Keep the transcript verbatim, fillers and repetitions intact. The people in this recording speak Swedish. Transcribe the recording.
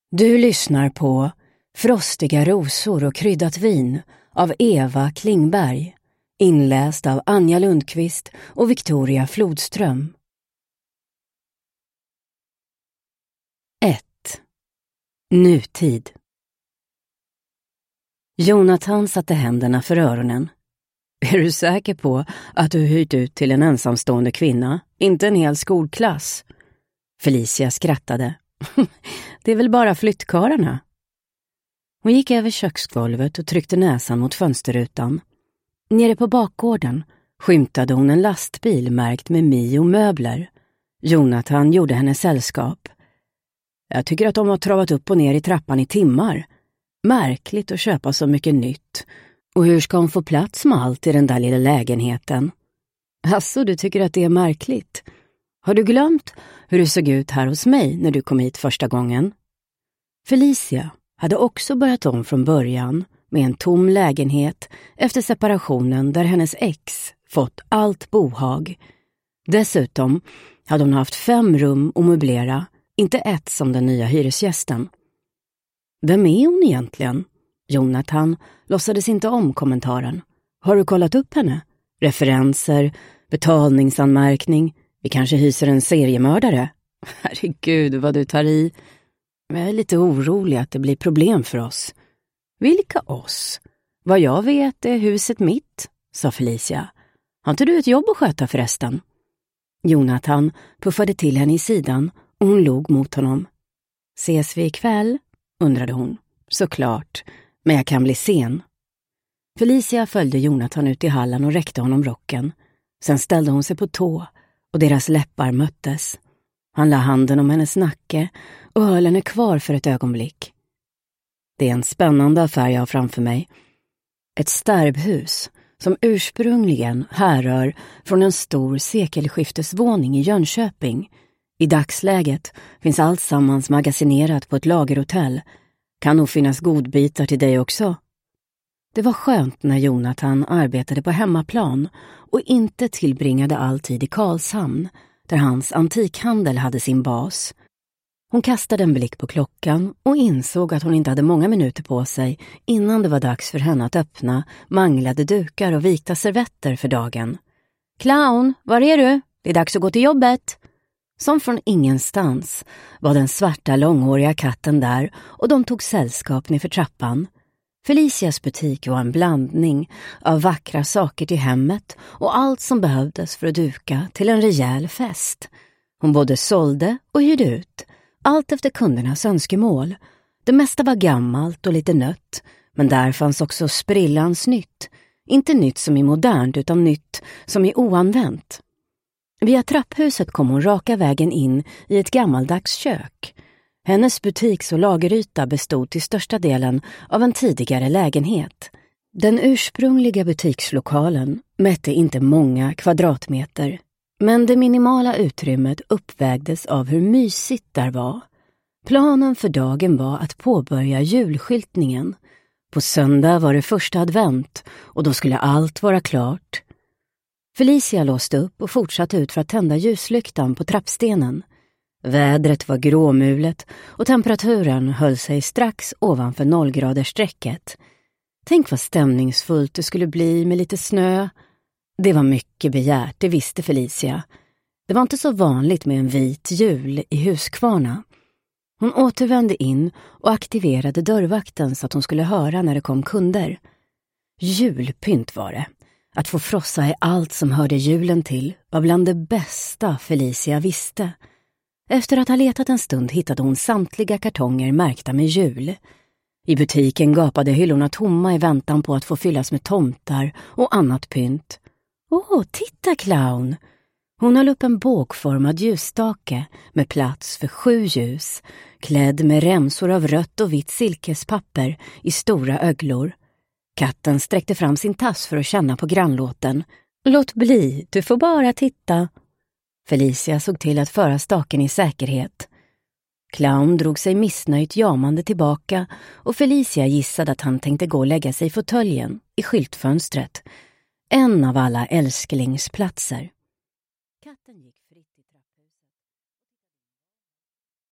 Du lyssnar på Frostiga rosor och kryddat vin av Eva Klingberg, inläst av Anja Lundqvist och Victoria Flodström. ett. Nutid. Jonathan satte händerna för öronen. Är du säker på att du hyrt ut till en ensamstående kvinna, inte en hel skolklass? Felicia skrattade. Det är väl bara flyttkarlarna. Hon gick över köksgolvet och tryckte näsan mot fönsterrutan. Nere på bakgården skymtade hon en lastbil märkt med Mio möbler. Jonathan gjorde henne sällskap. Jag tycker att de har travat upp och ner i trappan i timmar. Märkligt att köpa så mycket nytt. Och hur ska hon få plats med allt i den där lilla lägenheten? Alltså, du tycker att det är märkligt? Har du glömt hur det såg ut här hos mig när du kom hit första gången? Felicia hade också börjat om från början med en tom lägenhet efter separationen där hennes ex fått allt bohag. Dessutom hade hon haft fem rum att möblera, inte ett som den nya hyresgästen. Vem är hon egentligen? Jonathan låtsades inte om kommentaren. Har du kollat upp henne? Referenser, betalningsanmärkning. Vi kanske hyser en seriemördare. Herregud vad du tar i. Jag är lite orolig att det blir problem för oss. Vilka oss? Vad jag vet är huset mitt, sa Felicia. Har inte du ett jobb att sköta förresten? Jonathan puffade till henne i sidan och hon log mot honom. Ses vi ikväll? Undrade hon. Såklart, men jag kan bli sen. Felicia följde Jonathan ut i hallen och räckte honom rocken. Sen ställde hon sig på tå och deras läppar möttes. Han la handen om hennes nacke och höll henne kvar för ett ögonblick. Det är en spännande affär jag har framför mig. Ett stärbhus som ursprungligen härrör från en stor sekelskiftesvåning i Jönköping. I dagsläget finns allt sammans magasinerat på ett lagerhotell. Kan nog finnas godbitar till dig också. Det var skönt när Jonathan arbetade på hemmaplan och inte tillbringade all tid i Karlshamn, där hans antikhandel hade sin bas. Hon kastade en blick på klockan och insåg att hon inte hade många minuter på sig innan det var dags för henne att öppna manglade dukar och vikta servetter för dagen. Clown, var är du? Det är dags att gå till jobbet. Som från ingenstans var den svarta långhåriga katten där och de tog sällskap ner för trappan. Felicias butik var en blandning av vackra saker till hemmet och allt som behövdes för att duka till en rejäl fest. Hon både sålde och hyrde ut, allt efter kundernas önskemål. Det mesta var gammalt och lite nött, men där fanns också sprillans nytt. Inte nytt som i modernt utan nytt som i oanvänt. Via trapphuset kom hon raka vägen in i ett gammaldags kök. Hennes butiks- och lageryta bestod till största delen av en tidigare lägenhet. Den ursprungliga butikslokalen mätte inte många kvadratmeter, men det minimala utrymmet uppvägdes av hur mysigt där var. Planen för dagen var att påbörja julskyltningen. På söndag var det första advent och då skulle allt vara klart. Felicia låste upp och fortsatte ut för att tända ljuslyktan på trappstenen. Vädret var gråmulet och temperaturen höll sig strax ovanför nollgraderstrecket. Tänk vad stämningsfullt det skulle bli med lite snö. Det var mycket begärt, det visste Felicia. Det var inte så vanligt med en vit jul i Huskvarna. Hon återvände in och aktiverade dörrvakten så att hon skulle höra när det kom kunder. Julpynt var det. Att få frossa i allt som hörde julen till var bland det bästa Felicia visste. Efter att ha letat en stund hittade hon samtliga kartonger märkta med jul. I butiken gapade hyllorna tomma i väntan på att få fyllas med tomtar och annat pynt. Åh, titta clown! Hon höll upp en bågformad ljusstake med plats för sju ljus, klädd med remsor av rött och vitt silkespapper i stora öglor. Katten sträckte fram sin tass för att känna på grannlåten. Låt bli, du får bara titta. Felicia såg till att föra staken i säkerhet. Clown drog sig missnöjt jamande tillbaka och Felicia gissade att han tänkte gå och lägga sig i fåtöljen i skyltfönstret. En av alla älsklingsplatser. Katten gick